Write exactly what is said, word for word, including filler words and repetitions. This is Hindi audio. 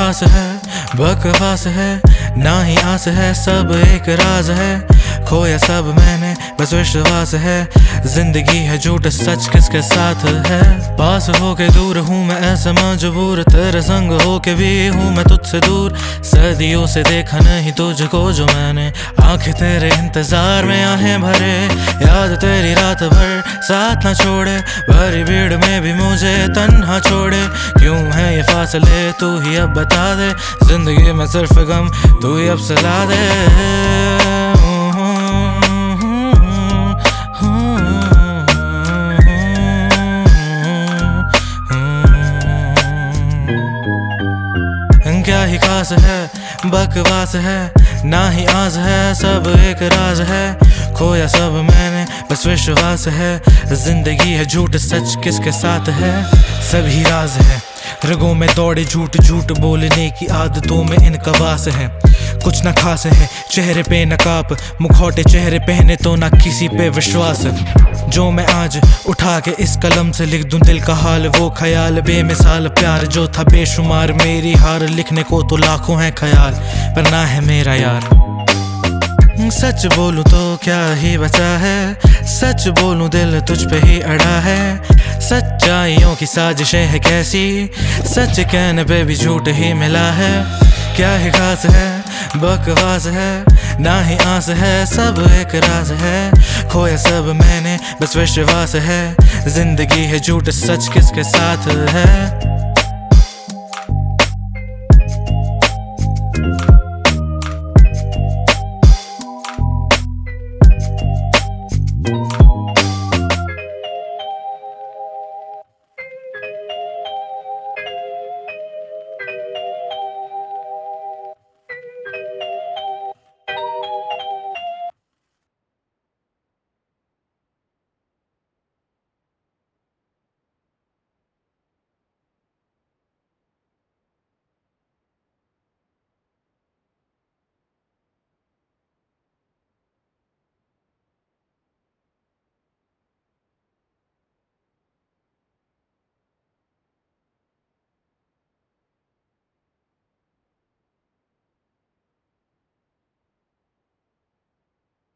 पास है, बकवास है, ना ही आस है, सब एक राज है, खोया सब मैंने बस विश्वास है, जिंदगी है झूठ सच किसके साथ है। पास होके दूर हूँ मैं ऐसा मजबूर, तेरे संग होके भी हूँ मैं तुझसे दूर, सदियों से देखा नहीं तुझको जो मैंने, आंखें तेरे इंतजार में आहें भरे, याद तेरी रात भर साथ ना छोड़े, भरी भीड़ में भी मुझे तन्हा छोड़े, क्यों है ये फासले तू ही अब बता दे, जिंदगी में सिर्फ गम तू ही अब सला दे। क्या ही खास है, बकवास है, ना ही आस है, सब एक राज है, खोया सब मैंने बस विश्वास है, जिंदगी है झूठ सच किसके साथ है, सभी राज है, रगों में दौड़े झूठ, झूठ बोलने की आदतों में इनका वास है, कुछ ना खास है, चेहरे पे नकाब, मुखौटे चेहरे पहने तो ना किसी पे विश्वास, जो मैं आज उठा के इस कलम से लिख दूं दिल का हाल, वो ख्याल बेमिसाल प्यार जो था बेशुमार, मेरी हार लिखने को तो लाखों हैं ख्याल, पर ना है मेरा यार। सच बोलूं तो क्या ही बचा है, सच बोलूं दिल तुझ पे ही अड़ा है, सच्चाइयों की साजिशें है कैसी, सच कहने पे भी झूठ ही मिला है, क्या ही खास है, बकवास है, ना ही आस है, सब एक राज है, खोया सब मैंने बस विश्वास है, जिंदगी है झूठ सच किसके साथ है।